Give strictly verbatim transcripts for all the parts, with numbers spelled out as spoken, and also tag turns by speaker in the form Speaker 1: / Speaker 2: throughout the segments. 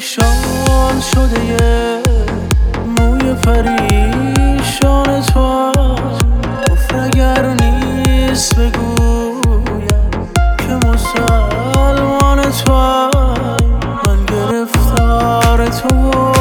Speaker 1: پریشان شده یه موی پریشان تو گفت اگر نیست بگویم که مسلمان تو من گرفتار تو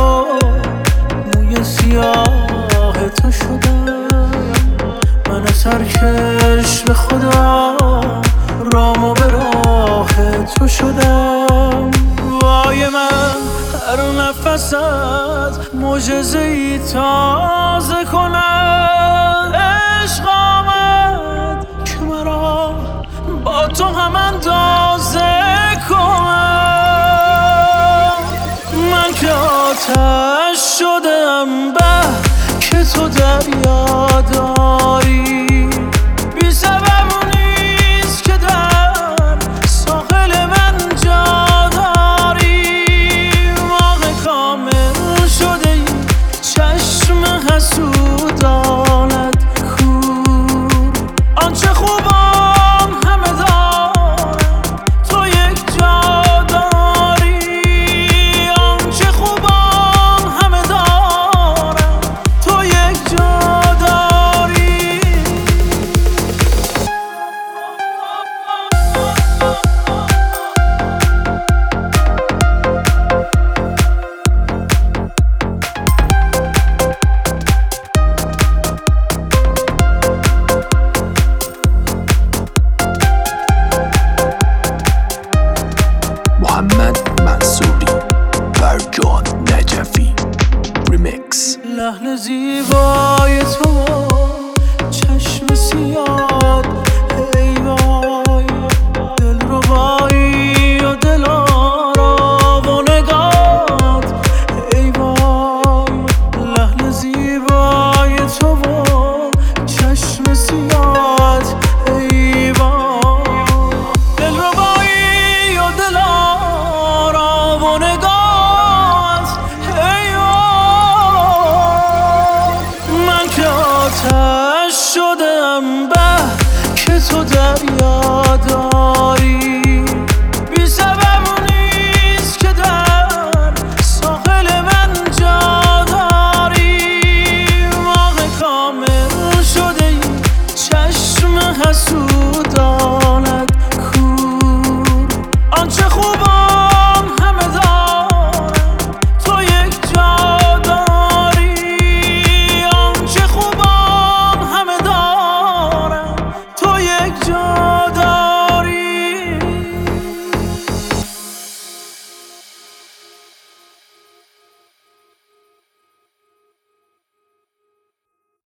Speaker 1: موی سیاه تو شدم من سرکش به خدا رامو به راه تو شدم وای من هر نفست معجزه‌ای تازه کند عشق آمد که مرا با تو هم اندازه کنم من که آتش شدم به که تو دریا داری